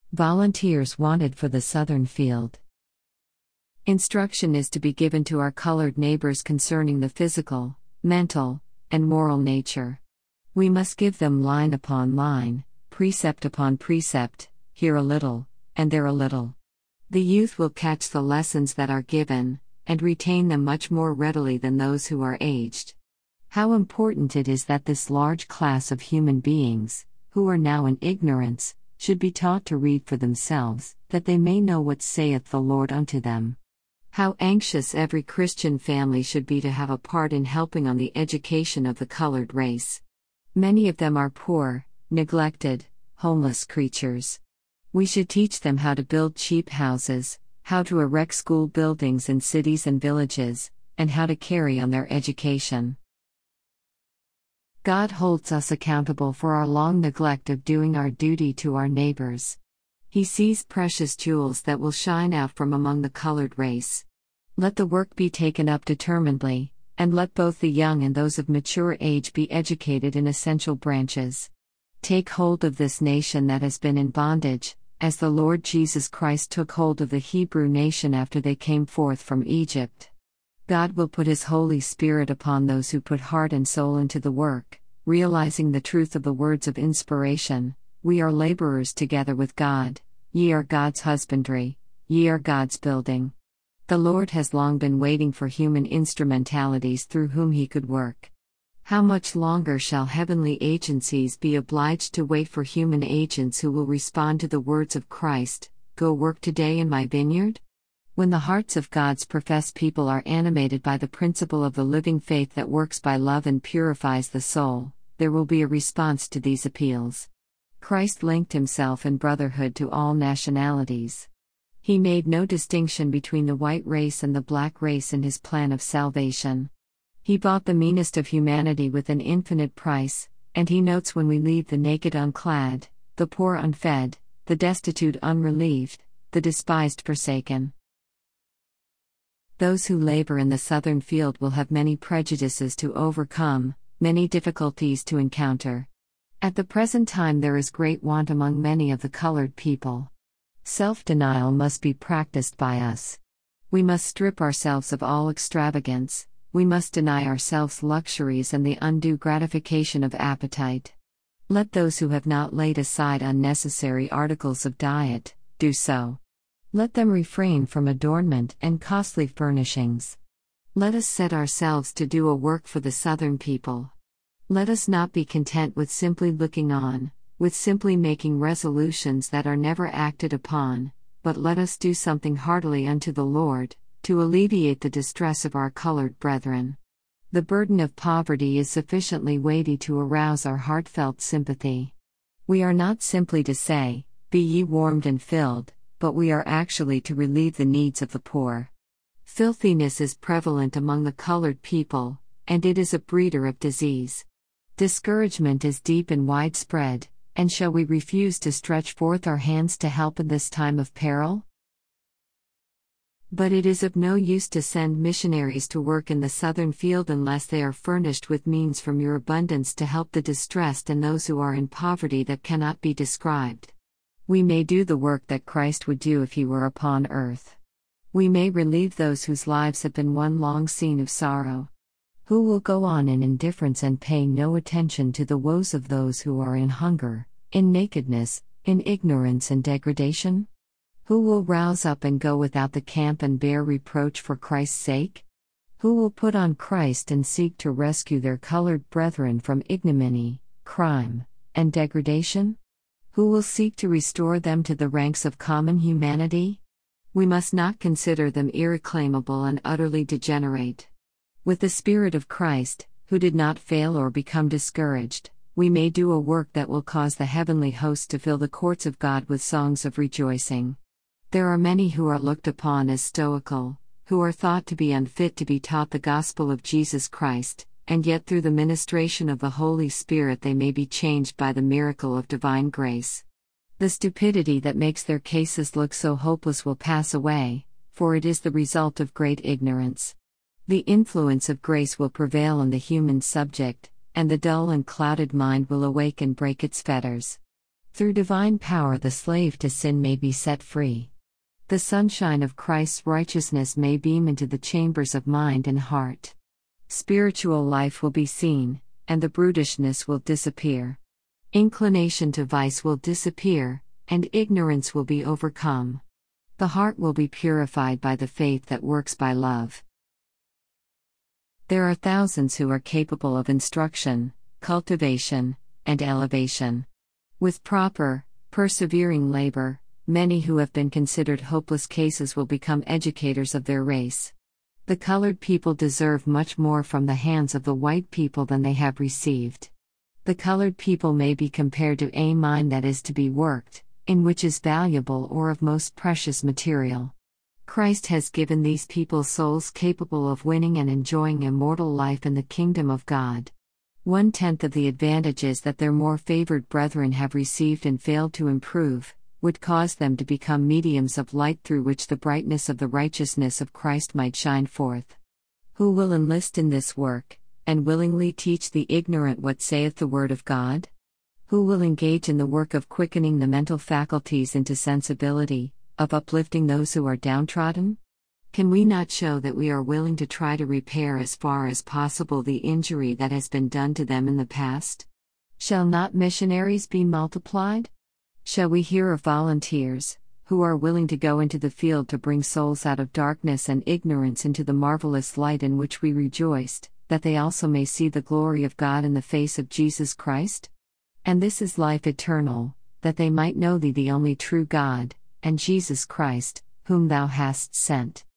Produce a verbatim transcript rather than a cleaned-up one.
Volunteers wanted for the Southern Field. Instruction is to be given to our colored neighbors concerning the physical, mental, and moral nature. We must give them line upon line, precept upon precept, here a little, and there a little. The youth will catch the lessons that are given, and retain them much more readily than those who are aged. How important it is that this large class of human beings, who are now in ignorance, should be taught to read for themselves, that they may know what saith the Lord unto them. How anxious every Christian family should be to have a part in helping on the education of the colored race. Many of them are poor, neglected, homeless creatures. We should teach them how to build cheap houses, how to erect school buildings in cities and villages, and how to carry on their education. God holds us accountable for our long neglect of doing our duty to our neighbors. He sees precious jewels that will shine out from among the colored race. Let the work be taken up determinedly, and let both the young and those of mature age be educated in essential branches. Take hold of this nation that has been in bondage, as the Lord Jesus Christ took hold of the Hebrew nation after they came forth from Egypt. God will put His Holy Spirit upon those who put heart and soul into the work, realizing the truth of the words of inspiration. We are laborers together with God, ye are God's husbandry, ye are God's building. The Lord has long been waiting for human instrumentalities through whom He could work. How much longer shall heavenly agencies be obliged to wait for human agents who will respond to the words of Christ, "Go work today in my vineyard"? When the hearts of God's professed people are animated by the principle of the living faith that works by love and purifies the soul, there will be a response to these appeals. Christ linked Himself in brotherhood to all nationalities. He made no distinction between the white race and the black race in His plan of salvation. He bought the meanest of humanity with an infinite price, and He notes when we leave the naked unclad, the poor unfed, the destitute unrelieved, the despised forsaken. Those who labor in the Southern Field will have many prejudices to overcome, many difficulties to encounter. At the present time there is great want among many of the colored people. Self-denial must be practiced by us. We must strip ourselves of all extravagance, we must deny ourselves luxuries and the undue gratification of appetite. Let those who have not laid aside unnecessary articles of diet, do so. Let them refrain from adornment and costly furnishings. Let us set ourselves to do a work for the Southern people. Let us not be content with simply looking on, with simply making resolutions that are never acted upon, but let us do something heartily unto the Lord, to alleviate the distress of our colored brethren. The burden of poverty is sufficiently weighty to arouse our heartfelt sympathy. We are not simply to say, "Be ye warmed and filled," but we are actually to relieve the needs of the poor. Filthiness is prevalent among the colored people, and it is a breeder of disease. Discouragement is deep and widespread, and shall we refuse to stretch forth our hands to help in this time of peril? But it is of no use to send missionaries to work in the Southern Field unless they are furnished with means from your abundance to help the distressed and those who are in poverty that cannot be described. We may do the work that Christ would do if He were upon earth. We may relieve those whose lives have been one long scene of sorrow. Who will go on in indifference and pay no attention to the woes of those who are in hunger, in nakedness, in ignorance and degradation? Who will rouse up and go without the camp and bear reproach for Christ's sake? Who will put on Christ and seek to rescue their colored brethren from ignominy, crime, and degradation? Who will seek to restore them to the ranks of common humanity? We must not consider them irreclaimable and utterly degenerate. With the Spirit of Christ, who did not fail or become discouraged, we may do a work that will cause the heavenly host to fill the courts of God with songs of rejoicing. There are many who are looked upon as stoical, who are thought to be unfit to be taught the gospel of Jesus Christ, and yet through the ministration of the Holy Spirit they may be changed by the miracle of divine grace. The stupidity that makes their cases look so hopeless will pass away, for it is the result of great ignorance. The influence of grace will prevail on the human subject, and the dull and clouded mind will awake and break its fetters. Through divine power, the slave to sin may be set free. The sunshine of Christ's righteousness may beam into the chambers of mind and heart. Spiritual life will be seen, and the brutishness will disappear. Inclination to vice will disappear, and ignorance will be overcome. The heart will be purified by the faith that works by love. There are thousands who are capable of instruction, cultivation, and elevation. With proper, persevering labor, many who have been considered hopeless cases will become educators of their race. The colored people deserve much more from the hands of the white people than they have received. The colored people may be compared to a mine that is to be worked, in which is valuable or of most precious material. Christ has given these people souls capable of winning and enjoying immortal life in the kingdom of God. One-tenth of the advantages that their more favored brethren have received and failed to improve, would cause them to become mediums of light through which the brightness of the righteousness of Christ might shine forth. Who will enlist in this work, and willingly teach the ignorant what saith the word of God? Who will engage in the work of quickening the mental faculties into sensibility, of uplifting those who are downtrodden? Can we not show that we are willing to try to repair as far as possible the injury that has been done to them in the past? Shall not missionaries be multiplied? Shall we hear of volunteers, who are willing to go into the field to bring souls out of darkness and ignorance into the marvelous light in which we rejoiced, that they also may see the glory of God in the face of Jesus Christ? And this is life eternal, that they might know Thee the only true God, and Jesus Christ, whom Thou hast sent.